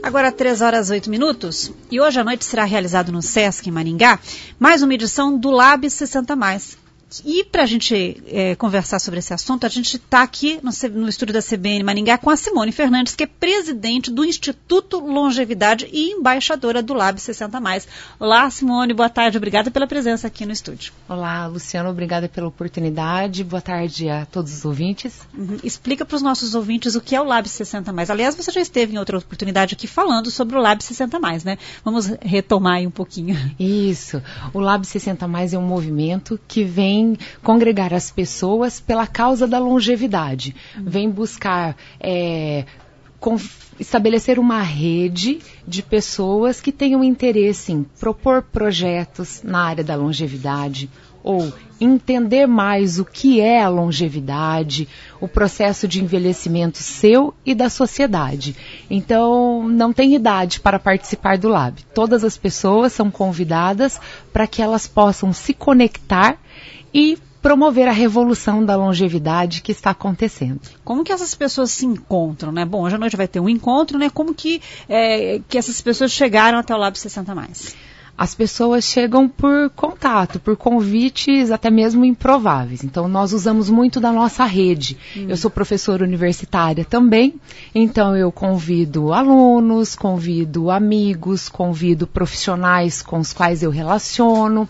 Agora 3h08, e hoje à noite será realizado no Sesc, em Maringá, mais uma edição do Lab 60+. E para a gente conversar sobre esse assunto, a gente está aqui no estúdio da CBN Maringá com a Simone Fernandes, que é presidente do Instituto Longevidade e embaixadora do Lab 60+. Olá, Simone, boa tarde, obrigada pela presença aqui no estúdio. Olá, Luciano, obrigada pela oportunidade, boa tarde a todos os ouvintes. Explica para os nossos ouvintes o que é o Lab 60+. Aliás, você já esteve em outra oportunidade aqui falando sobre o Lab 60+, né? Vamos retomar aí um pouquinho. Isso, o Lab 60+, é um movimento que vem congregar as pessoas pela causa da longevidade. Vem buscar estabelecer uma rede de pessoas que tenham interesse em propor projetos na área da longevidade ou entender mais o que é a longevidade, o processo de envelhecimento seu e da sociedade. Então, não tem idade para participar do Lab. Todas as pessoas são convidadas para que elas possam se conectar e promover a revolução da longevidade que está acontecendo. Como que essas pessoas se encontram, né? Bom, hoje à noite vai ter um encontro, né? Como que essas pessoas chegaram até o Lab 60+? As pessoas chegam por contato, por convites até mesmo improváveis. Então, nós usamos muito da nossa rede. Eu sou professora universitária também, então eu convido alunos, convido amigos, convido profissionais com os quais eu relaciono.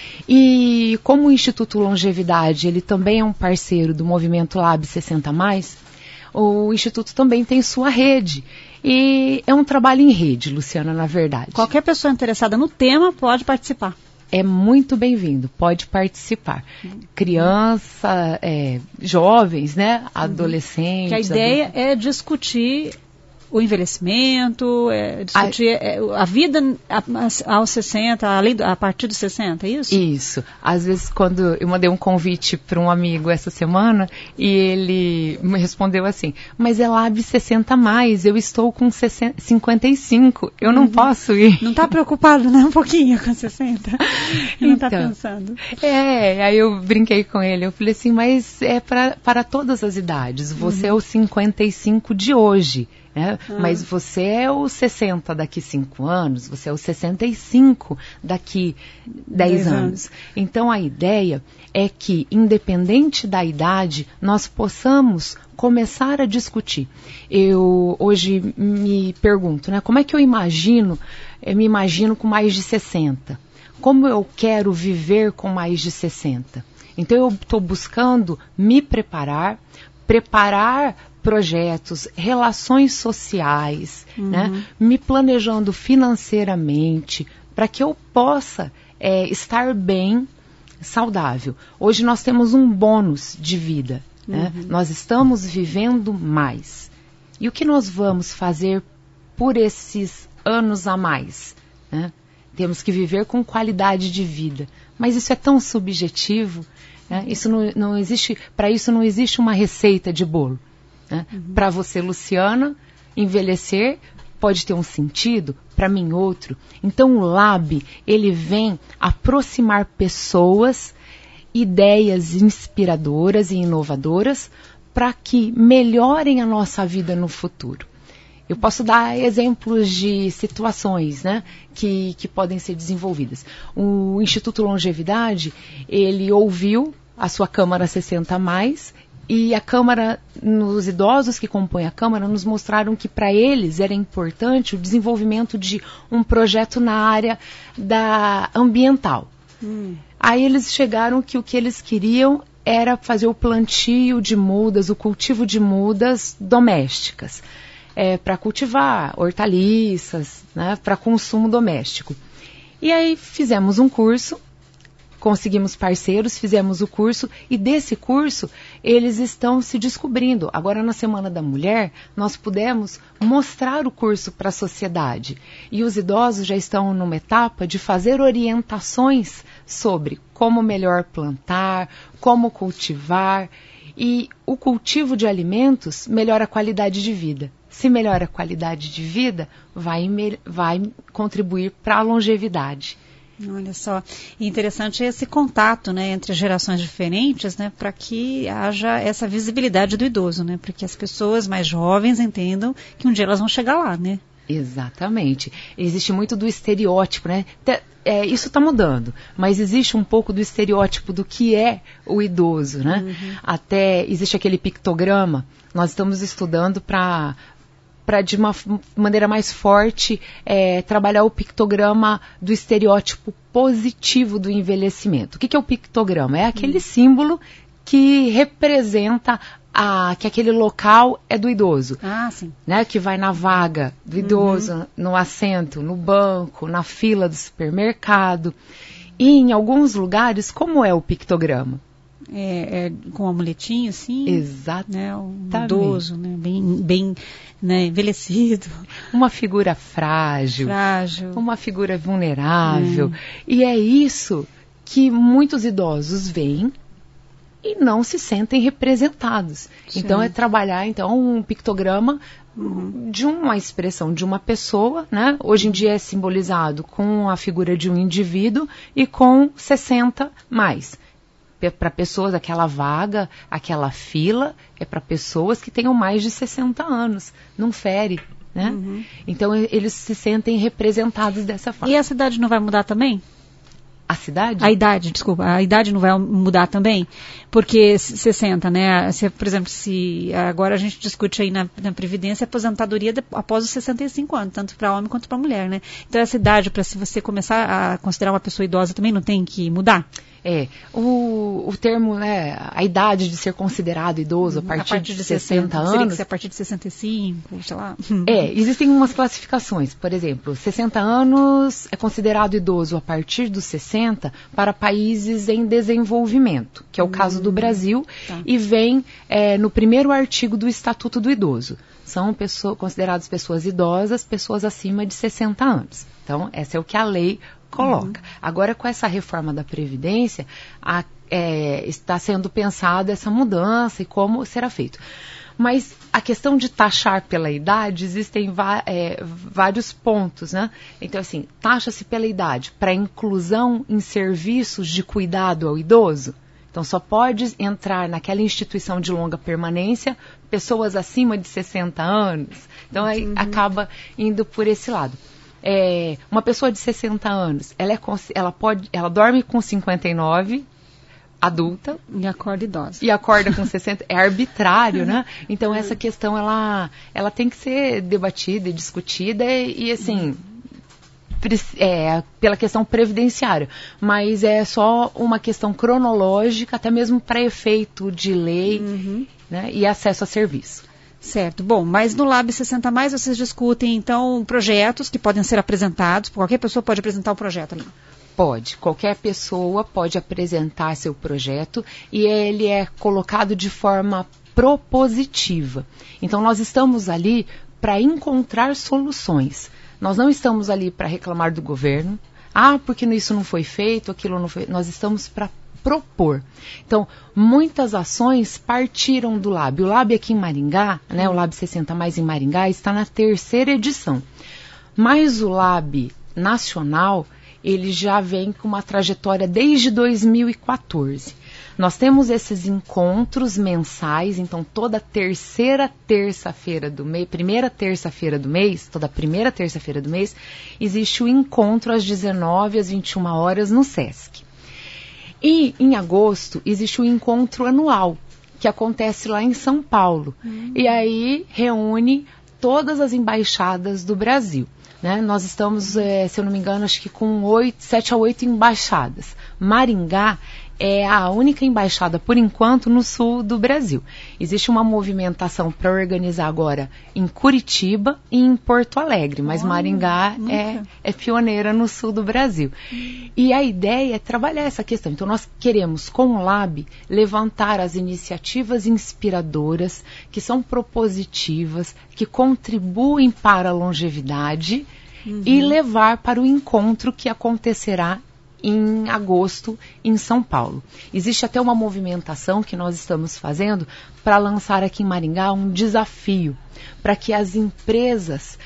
E como o Instituto Longevidade, ele também é um parceiro do movimento Lab 60+, o Instituto também tem sua rede. E é um trabalho em rede, Luciana, na verdade. Qualquer pessoa interessada no tema pode participar. É muito bem-vindo, pode participar. Criança, jovens, né? Adolescentes. Que a ideia é discutir o envelhecimento, discutir a vida aos 60, a partir dos 60, é isso? Isso. Às vezes, quando eu mandei um convite para um amigo essa semana, e ele me respondeu assim, mas é Lab 60+, eu estou com 55, eu não posso ir. Não está preocupado, né? Um pouquinho com 60? Não está pensando. Aí eu brinquei com ele, eu falei assim, mas é para todas as idades, você é o 55 de hoje. Mas você é o 60 daqui 5 anos, você é o 65 daqui 10 anos. Então a ideia é que, independente da idade, nós possamos começar a discutir. Eu hoje me pergunto, como é que eu me imagino com mais de 60? Como eu quero viver com mais de 60? Então eu estou buscando me preparar projetos, relações sociais, me planejando financeiramente, para que eu possa estar bem, saudável. Hoje nós temos um bônus de vida, nós estamos vivendo mais. E o que nós vamos fazer por esses anos a mais? Temos que viver com qualidade de vida, mas isso é tão subjetivo, isso não existe, para isso não existe uma receita de bolo. Para você, Luciana, envelhecer pode ter um sentido, para mim outro. Então o Lab, ele vem aproximar pessoas, ideias inspiradoras e inovadoras para que melhorem a nossa vida no futuro. Eu posso dar exemplos de situações que podem ser desenvolvidas. O Instituto Longevidade, ele ouviu a sua Câmara 60+, e a Câmara, os idosos que compõem a Câmara, nos mostraram que para eles era importante o desenvolvimento de um projeto na área ambiental. Aí eles chegaram que o que eles queriam era fazer o plantio de mudas, o cultivo de mudas domésticas, para cultivar hortaliças, para consumo doméstico. E aí fizemos um curso, conseguimos parceiros, fizemos o curso, e desse curso eles estão se descobrindo. Agora, na Semana da Mulher, nós pudemos mostrar o curso para a sociedade. E os idosos já estão numa etapa de fazer orientações sobre como melhor plantar, como cultivar. E o cultivo de alimentos melhora a qualidade de vida. Se melhora a qualidade de vida, vai contribuir para a longevidade. Olha só, interessante esse contato, entre gerações diferentes, para que haja essa visibilidade do idoso, para que as pessoas mais jovens entendam que um dia elas vão chegar lá, Exatamente. Existe muito do estereótipo, né? Isso está mudando, mas existe um pouco do estereótipo do que é o idoso, né? Até existe aquele pictograma. Nós estamos estudando para de uma maneira mais forte trabalhar o pictograma do estereótipo positivo do envelhecimento. O que é o pictograma? É aquele símbolo que representa que aquele local é do idoso. Sim. Né? Que vai na vaga do idoso, no assento, no banco, na fila do supermercado. E em alguns lugares, como é o pictograma? Com um amuletinho, assim. Exatamente. Né? Um idoso, né? Bem né? Envelhecido. Uma figura frágil. Uma figura vulnerável. E é isso que muitos idosos veem e não se sentem representados. Sim. Então, é trabalhar um pictograma de uma expressão de uma pessoa, né? Hoje em dia é simbolizado com a figura de um indivíduo e com 60 mais. Para pessoas, aquela vaga, aquela fila, é para pessoas que tenham mais de 60 anos. Não fere, né? Então, eles se sentem representados dessa forma. E a cidade não vai mudar também? A cidade? A idade não vai mudar também? Porque 60, né? Por exemplo, se agora a gente discute aí na Previdência a aposentadoria após os 65 anos, tanto para homem quanto para mulher, né? Então essa idade, para se você começar a considerar uma pessoa idosa, também não tem que mudar? O termo, né, a idade de ser considerado idoso a partir de 60 anos... Seria que ser a partir de 65, sei lá. Existem umas classificações. Por exemplo, 60 anos é considerado idoso a partir dos 60 para países em desenvolvimento, que é o caso do Brasil, e vem no primeiro artigo do Estatuto do Idoso. São consideradas pessoas idosas, pessoas acima de 60 anos. Então, essa é o que a lei coloca. Agora, com essa reforma da Previdência, está sendo pensada essa mudança e como será feito. Mas a questão de taxar pela idade, existem vários pontos, né? Então, assim, taxa-se pela idade para inclusão em serviços de cuidado ao idoso. Então, só pode entrar naquela instituição de longa permanência pessoas acima de 60 anos. Então, aí acaba indo por esse lado. Uma pessoa de 60 anos, ela dorme com 59, adulta. E acorda idosa. E acorda com 60, é arbitrário, né? Então, essa questão, ela tem que ser debatida e discutida e assim, pela questão previdenciária. Mas é só uma questão cronológica, até mesmo para efeito de lei, né? E acesso a serviço. Certo. Bom, mas no Lab 60 Mais vocês discutem, então, projetos que podem ser apresentados. Qualquer pessoa pode apresentar o projeto ali? Pode. Qualquer pessoa pode apresentar seu projeto e ele é colocado de forma propositiva. Então, nós estamos ali para encontrar soluções. Nós não estamos ali para reclamar do governo. Porque isso não foi feito, aquilo não foi... Nós estamos para propor. Então, muitas ações partiram do Lab. O Lab aqui em Maringá, né, o Lab 60 Mais em Maringá, está na 3ª edição. Mas o Lab nacional, ele já vem com uma trajetória desde 2014. Nós temos esses encontros mensais, então toda primeira terça-feira do mês, toda primeira terça-feira do mês, existe o encontro às 19 às 21 horas no SESC. E, em agosto, existe o encontro anual, que acontece lá em São Paulo. E aí reúne todas as embaixadas do Brasil. Né? Nós estamos, se eu não me engano, acho que com 7 a 8 embaixadas. Maringá é a única embaixada, por enquanto, no sul do Brasil. Existe uma movimentação para organizar agora em Curitiba e em Porto Alegre, mas Maringá é pioneira no sul do Brasil. E a ideia é trabalhar essa questão. Então, nós queremos, com o Lab, levantar as iniciativas inspiradoras, que são propositivas, que contribuem para a longevidade e levar para o encontro que acontecerá em agosto, em São Paulo. Existe até uma movimentação que nós estamos fazendo para lançar aqui em Maringá um desafio, para que as empresas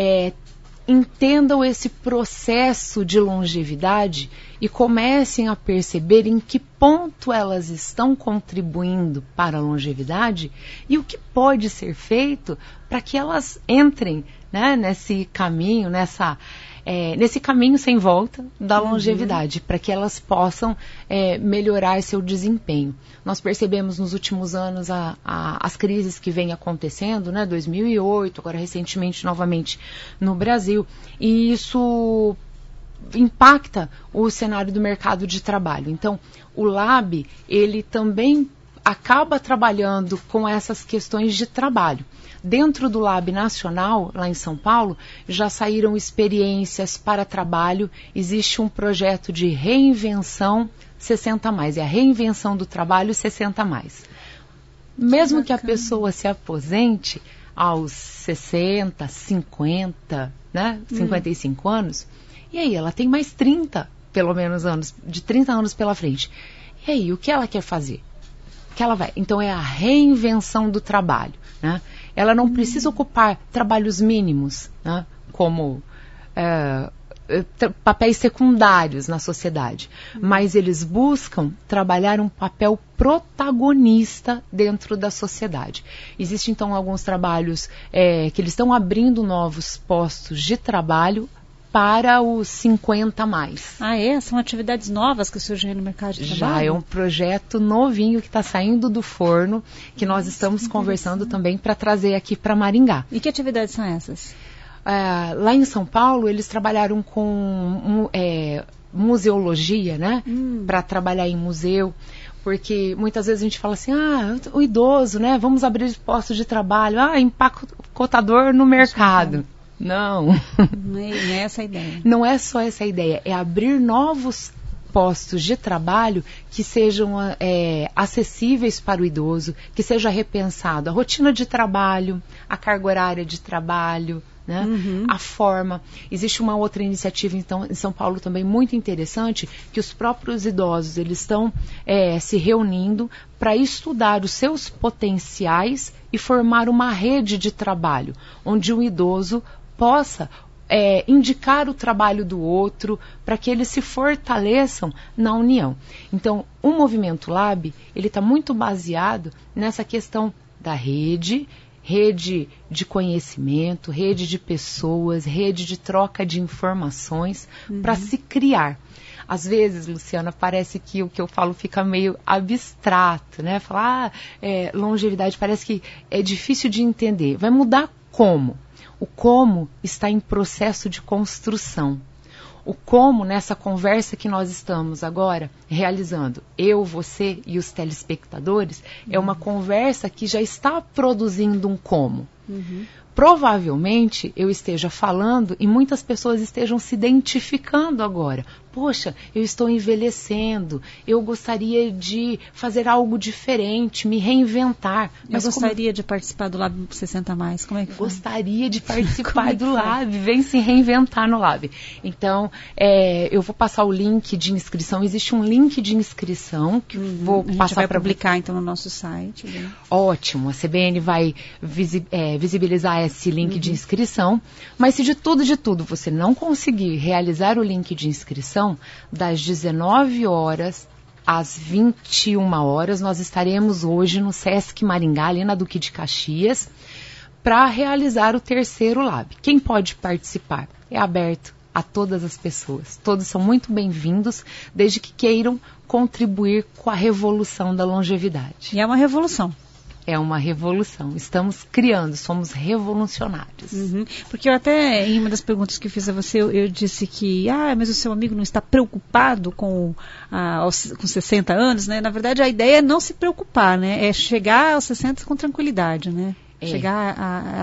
entendam esse processo de longevidade e comecem a perceber em que ponto elas estão contribuindo para a longevidade e o que pode ser feito para que elas entrem né, nesse caminho, nesse caminho sem volta da longevidade, para que elas possam melhorar seu desempenho. Nós percebemos nos últimos anos as crises que vêm acontecendo, né, 2008, agora recentemente novamente no Brasil, e isso impacta o cenário do mercado de trabalho. Então, o LAB, ele também acaba trabalhando com essas questões de trabalho. Dentro do Lab Nacional, lá em São Paulo, já saíram experiências para trabalho. Existe um projeto de reinvenção 60+, é a reinvenção do trabalho 60+. Mesmo que a pessoa se aposente aos 60, 50, né, 55 anos, e aí ela tem mais 30, pelo menos anos, de 30 anos pela frente. E aí, o que ela quer fazer? Então é a reinvenção do trabalho, né? Ela não precisa ocupar trabalhos mínimos, né, como papéis secundários na sociedade, mas eles buscam trabalhar um papel protagonista dentro da sociedade. Existem então alguns trabalhos que eles estão abrindo novos postos de trabalho para os 50+. Ah, são atividades novas que surgem no mercado de trabalho? Já é um projeto novinho que está saindo do forno, que nós estamos conversando também para trazer aqui para Maringá. E que atividades são essas? Lá em São Paulo, eles trabalharam com museologia, né? Para trabalhar em museu. Porque muitas vezes a gente fala assim, o idoso, né? Vamos abrir postos de trabalho. Empacotador no mercado. Não. Não é essa a ideia. Não é só essa a ideia. É abrir novos postos de trabalho que sejam acessíveis para o idoso, que seja repensado a rotina de trabalho, a carga horária de trabalho, né? A forma. Existe uma outra iniciativa, então, em São Paulo também muito interessante, que os próprios idosos eles estão se reunindo para estudar os seus potenciais e formar uma rede de trabalho, onde o idoso possa indicar o trabalho do outro para que eles se fortaleçam na união. Então, o Movimento Lab, ele está muito baseado nessa questão da rede de conhecimento, rede de pessoas, rede de troca de informações para se criar. Às vezes, Luciana, parece que o que eu falo fica meio abstrato, né? Falar longevidade parece que é difícil de entender. Vai mudar como? O como está em processo de construção. O como, nessa conversa que nós estamos agora realizando, eu, você e os telespectadores, é uma conversa que já está produzindo um como. Provavelmente eu esteja falando e muitas pessoas estejam se identificando agora. Poxa, eu estou envelhecendo, eu gostaria de fazer algo diferente, me reinventar. Mas eu gostaria de participar do Lab 60+. Como é que faz? Gostaria de participar do Lab, vem se reinventar no Lab. Então, eu vou passar o link de inscrição. Existe um link de inscrição que vou passar para... A gente vai publicar então no nosso site. Né? Ótimo, a CBN vai visibilizar esse link de inscrição. Mas se de tudo você não conseguir realizar o link de inscrição, das 19 horas às 21 horas, nós estaremos hoje no Sesc Maringá, ali na Duque de Caxias, para realizar o terceiro Lab. Quem pode participar? É aberto a todas as pessoas. Todos são muito bem-vindos, desde que queiram contribuir com a revolução da longevidade. E é uma revolução. É uma revolução. Estamos criando, somos revolucionários. Porque eu até, em uma das perguntas que eu fiz a você, eu disse que, mas o seu amigo não está preocupado com 60 anos, né? Na verdade, a ideia é não se preocupar, né? É chegar aos 60 com tranquilidade, né? Chegar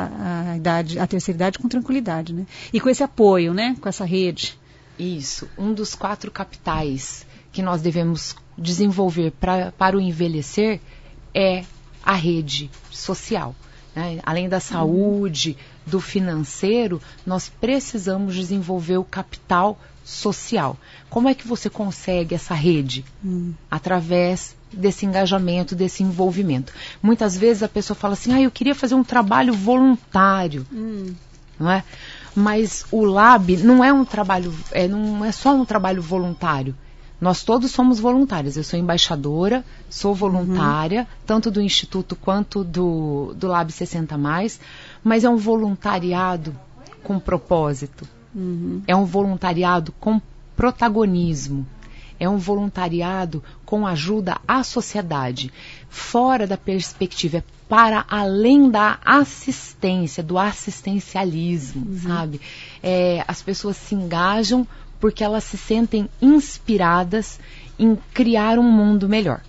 à terceira idade com tranquilidade, né? E com esse apoio, né? Com essa rede. Isso. Um dos 4 capitais que nós devemos desenvolver para o envelhecer é a rede social. Né? Além da saúde, do financeiro, nós precisamos desenvolver o capital social. Como é que você consegue essa rede? Através desse engajamento, desse envolvimento. Muitas vezes a pessoa fala assim, eu queria fazer um trabalho voluntário. Não é? Mas o Lab não é um trabalho, não é só um trabalho voluntário. Nós todos somos voluntários. Eu sou embaixadora, sou voluntária, tanto do Instituto quanto do Lab 60+, mas é um voluntariado com propósito. É um voluntariado com protagonismo. É um voluntariado com ajuda à sociedade, fora da perspectiva, para além da assistência, do assistencialismo, sabe? As pessoas se engajam porque elas se sentem inspiradas em criar um mundo melhor.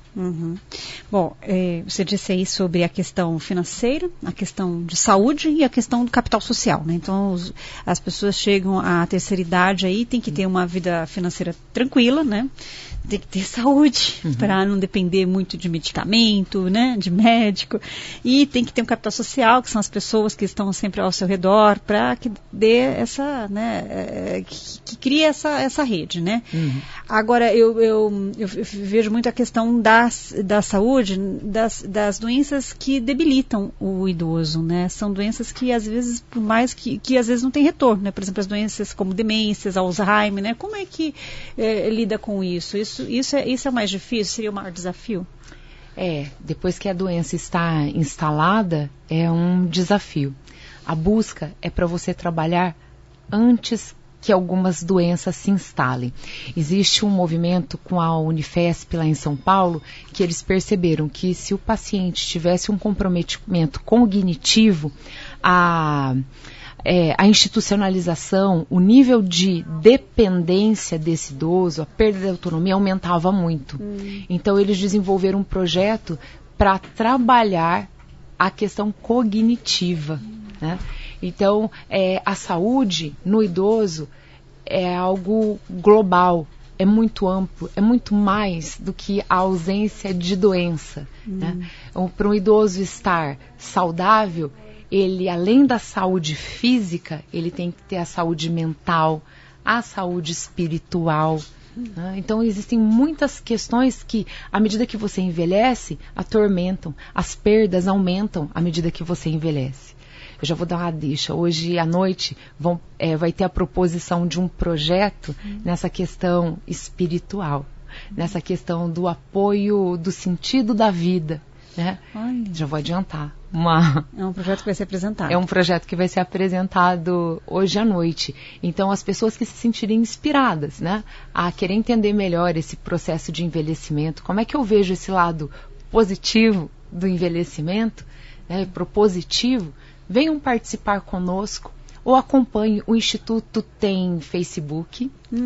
Bom, você disse aí sobre a questão financeira, a questão de saúde e a questão do capital social, né? Então, as pessoas chegam à terceira idade aí, tem que ter uma vida financeira tranquila, né? Tem que ter saúde para não depender muito de medicamento, né? De médico. E tem que ter um capital social, que são as pessoas que estão sempre ao seu redor, para que dê essa, né? Que crie essa rede, né? Agora, eu vejo muito a questão da saúde, das doenças que debilitam o idoso, né? São doenças que às vezes, por mais que às vezes não tem retorno, né? Por exemplo, as doenças como demências, Alzheimer, né? Como é que lida com isso? Isso é o mais difícil? Seria o maior desafio? Depois que a doença está instalada, é um desafio. A busca é para você trabalhar antes que algumas doenças se instalem. Existe um movimento com a Unifesp lá em São Paulo, que eles perceberam que se o paciente tivesse um comprometimento cognitivo, a institucionalização, o nível de dependência desse idoso, a perda de autonomia aumentava muito. Então eles desenvolveram um projeto para trabalhar a questão cognitiva, né? Então, a saúde no idoso é algo global, é muito amplo, é muito mais do que a ausência de doença, né? Então, para um idoso estar saudável, ele, além da saúde física, ele tem que ter a saúde mental, a saúde espiritual. Então existem muitas questões que, à medida que você envelhece, atormentam, as perdas aumentam à medida que você envelhece. Eu já vou dar uma deixa. Hoje à noite vai ter a proposição de um projeto nessa questão espiritual, nessa questão do apoio do sentido da vida, né? Já vou adiantar. É um projeto que vai ser apresentado. É um projeto que vai ser apresentado hoje à noite. Então, as pessoas que se sentirem inspiradas, né, a querer entender melhor esse processo de envelhecimento, como é que eu vejo esse lado positivo do envelhecimento, né, propositivo, venham participar conosco ou acompanhe. O Instituto tem Facebook,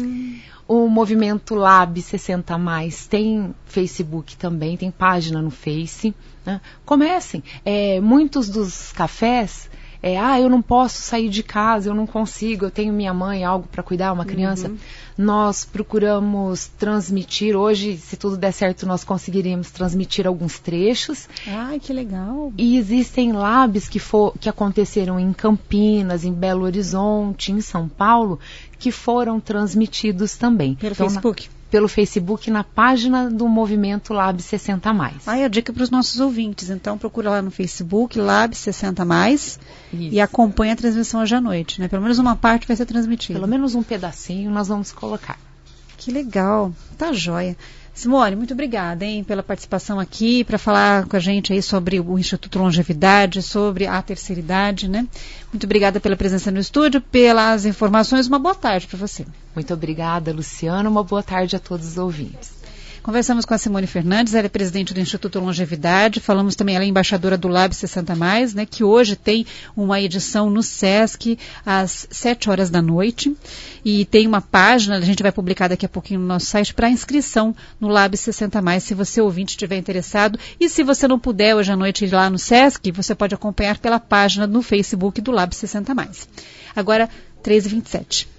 o Movimento Lab 60+, tem Facebook também, tem página no Face, né? Comecem. Muitos dos cafés, eu não posso sair de casa, eu não consigo, eu tenho minha mãe, algo para cuidar, uma criança. Nós procuramos transmitir, hoje, se tudo der certo, nós conseguiríamos transmitir alguns trechos. Ai, que legal! E existem labs que aconteceram em Campinas, em Belo Horizonte, em São Paulo, que foram transmitidos também. Pelo Facebook? Pelo Facebook, na página do Movimento Lab 60+. A dica para os nossos ouvintes. Então, procura lá no Facebook, Lab 60+, e acompanha a transmissão hoje à noite, né? Pelo menos uma parte vai ser transmitida. Pelo menos um pedacinho nós vamos colocar. Que legal. Tá joia. Simone, muito obrigada, pela participação aqui, para falar com a gente aí sobre o Instituto Longevidade, sobre a terceira idade, né? Muito obrigada pela presença no estúdio, pelas informações. Uma boa tarde para você. Muito obrigada, Luciana. Uma boa tarde a todos os ouvintes. Conversamos com a Simone Fernandes, ela é presidente do Instituto Longevidade. Falamos também, ela é embaixadora do Lab 60+, né, que hoje tem uma edição no SESC às 7h da noite. E tem uma página, a gente vai publicar daqui a pouquinho no nosso site, para inscrição no Lab 60+, se você ouvinte estiver interessado. E se você não puder hoje à noite ir lá no SESC, você pode acompanhar pela página no Facebook do Lab 60+. Agora, 13h27.